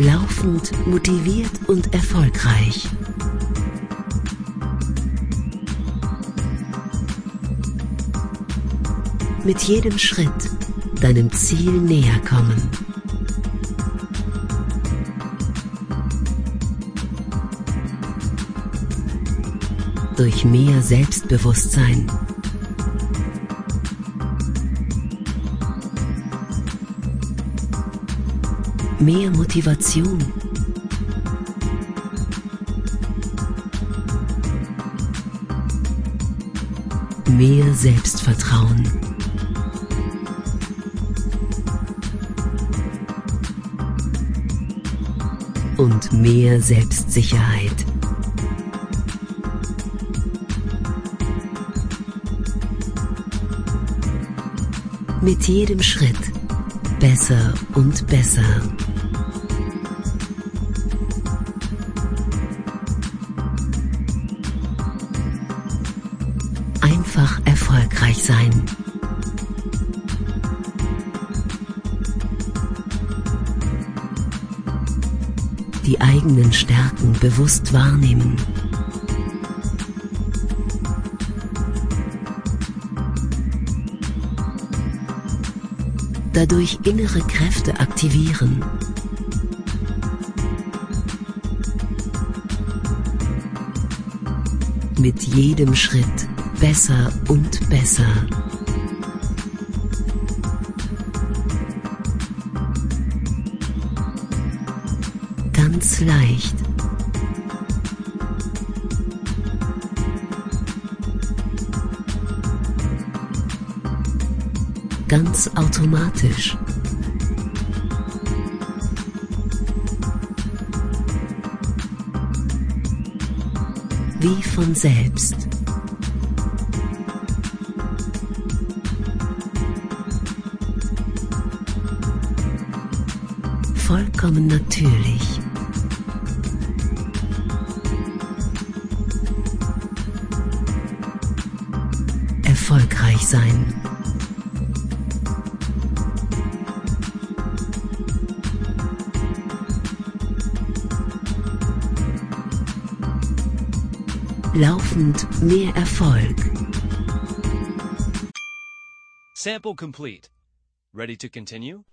Laufend motiviert und erfolgreich. Mit jedem Schritt deinem Ziel näher kommen. Durch mehr Selbstbewusstsein. Mehr Motivation. Mehr Selbstvertrauen. Und mehr Selbstsicherheit. Mit jedem Schritt besser und besser. Einfach erfolgreich sein. Die eigenen Stärken bewusst wahrnehmen. Dadurch innere Kräfte aktivieren. Mit jedem Schritt besser und besser. Ganz leicht. Ganz automatisch. Wie von selbst. Vollkommen natürlich. Erfolgreich sein. Laufend mehr Erfolg. Sample complete. Ready to continue?